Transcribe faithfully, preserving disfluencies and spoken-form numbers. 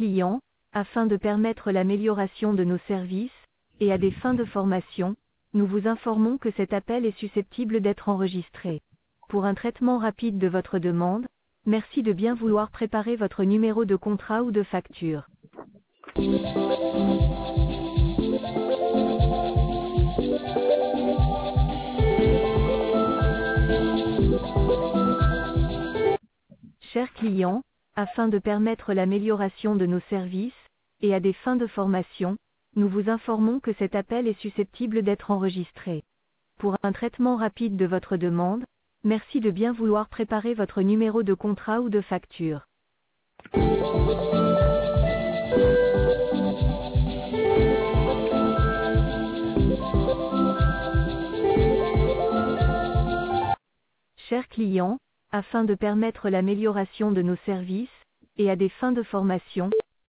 clients, afin de permettre l'amélioration de nos services, et à des fins de formation, nous vous informons que cet appel est susceptible d'être enregistré. Pour un traitement rapide de votre demande, merci de bien vouloir préparer votre numéro de contrat ou de facture. Chers clients, afin de permettre l'amélioration de nos services, et à des fins de formation, nous vous informons que cet appel est susceptible d'être enregistré. Pour un traitement rapide de votre demande, merci de bien vouloir préparer votre numéro de contrat ou de facture. Chers clients, afin de permettre l'amélioration de nos services, et à des fins de formation,